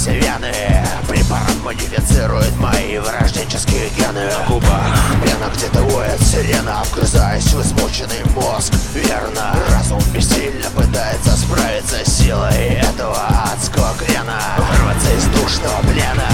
вздувшиеся вены. Препарат модифицирует мои врожденческие гены. На губах пена, где-то воет сирена, вгрызаясь в измученный мозг. Верно, разум бессильно пытается справиться с силой этого адского крена, вырваться из душного плена,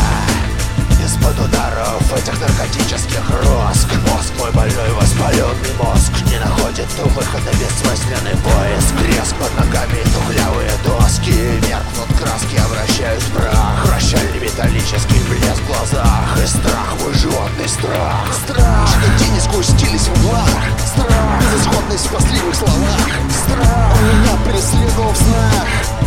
из-под ударов этих наркотических роск. Мозг мой больной, воспаленный мозг не находит выхода, бессмысленный поиск. Треск под ногами, тухлявые доски, меркнут краски, обращаюсь в прах. Прощальный металлический блеск в глазах, и страх, мой животный страх. Страх, что тени сгустились в углах. Страх, безысходность в последних словах. Страх, меня преследовал в снах.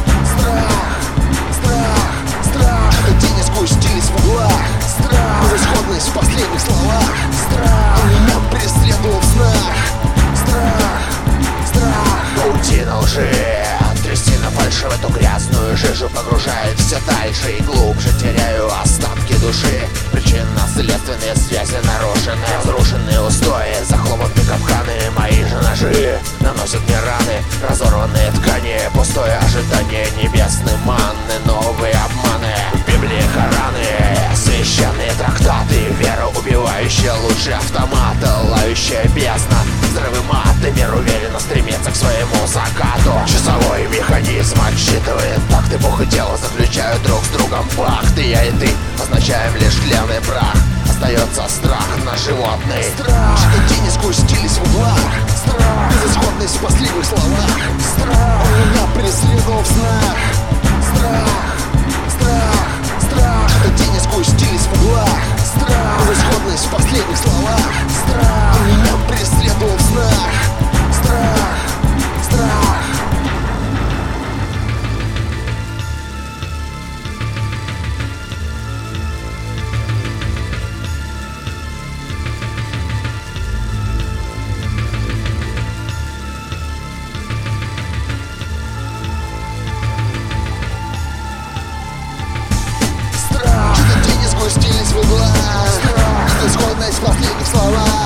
Страх, страх, страх, что тени сгустились в углах. Страх, безысходность в последних словах. Страх, меня преследовал в снах. Страх, страх, паутина лжи, трясина фальши в эту грязную жижу погружает все дальше и глубже. Теряю остатки души, причинно-следственные связи нарушены, разрушенные устои, захлопнуты капканы. Мои же ножи наносят мне раны, разорванные ткани, пустое ожидание небесной манны, новые обманы. В Библии Кораны, священные трактаты, вера, убивающая лучше автомата, лающая бездна, взрывы маты. Мир уверенно стремится к своему закату. Часовой механизм отсчитывает такты, Бог и тело заключают друг с другом пакт. И я, и ты означаем лишь тлен и прах. Остается страх на животный. Страх, что тени сгустились в углах. Страх, безысходность в последних словах. Страх, меня преследовал в снах. Страх, страх, страх, что тени сгустились в углах. Страх, безысходность в последних словах. Страх, меня преследовал в снах. Страх, страх. Что-то тени сгустились в углах. Безысходность в последних словах.